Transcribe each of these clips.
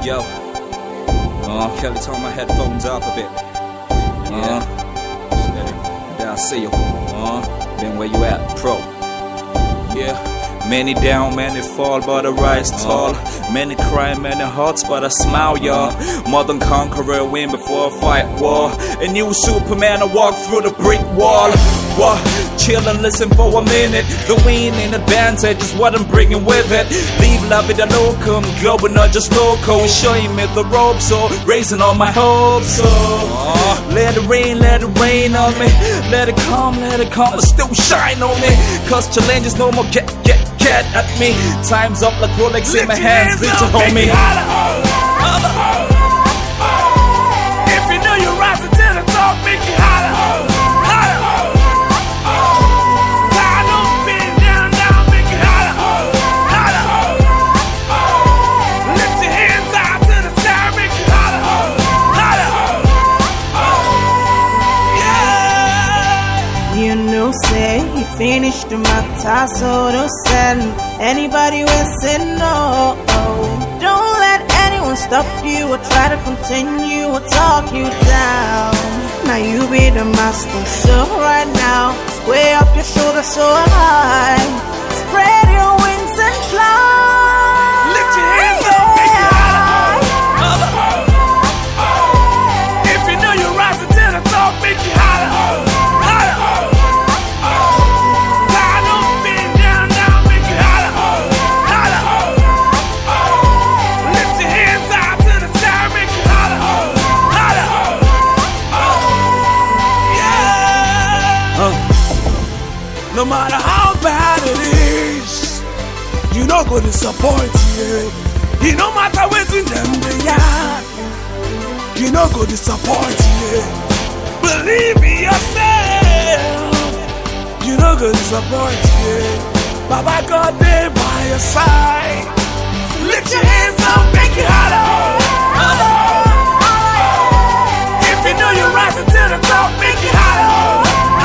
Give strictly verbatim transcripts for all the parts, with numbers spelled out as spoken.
Yo, uh, Kelly, turn my headphones up a bit. Uh, yeah, there I see you. Uh, then where you at, pro? Yeah. Many down, many fall, but I rise tall. Many cry, many hearts, but I smile, y'all. More than conqueror, win before I fight war. A new Superman, I walk through the brick wall. What? Chill and listen for a minute. The win in advantage is what I'm bringing with it. Leave la vida loca, I'm global, not just local. Showing me the rope, so raising all my hopes. So uh, let it rain, let it rain on me. Let it come, let it come, but still shine on me. Cause challenges no more get, get, get at me. Time's up like Rolex in my hands, reach it on me. If you know you're rising to the top, make it holler. Say he finished my tassel, don't send anybody will say no. Don't let anyone stop you or try to continue or talk you down. Now you be the master, so right now sway up your shoulders so high, spread your wings and fly. Lift your hands up, make it holler. If you know you're rising to the top, make it holler. No matter how bad it is, you not go disappoint you. You no matter what's in them they are, you not go disappoint you. Believe in yourself, you not go disappoint you. Baba God there by your side. So lift your hands up, make it holler. If you know you're rising to the top, make it holler.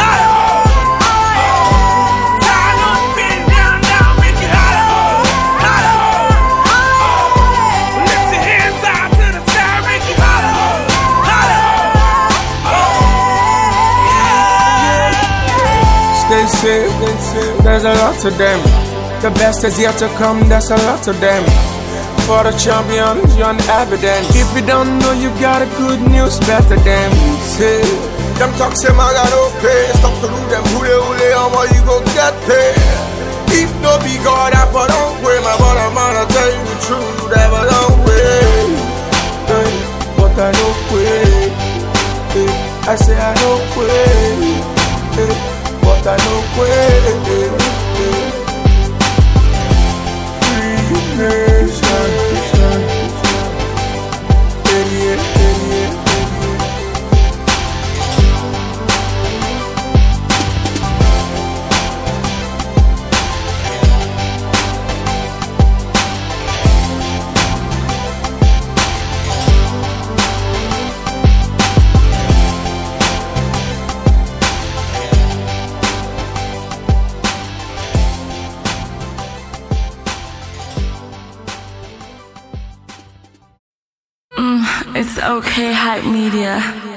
They say, there's a lot to them. The best is yet to come, there's a lot to them. For the champions, you're evidence. If you don't know, you got a good news better than say. Them talk say man got okay. Stop to do them hule hule, how much you go get paid. If no be God, I put on way. My brother man, I tell you the truth, you never don't wait. Hey, but I don't quit. Hey, I say I don't quit. Hey, but I don't quit. Free nation. Idiot, idiot, It's okay, Hype Media.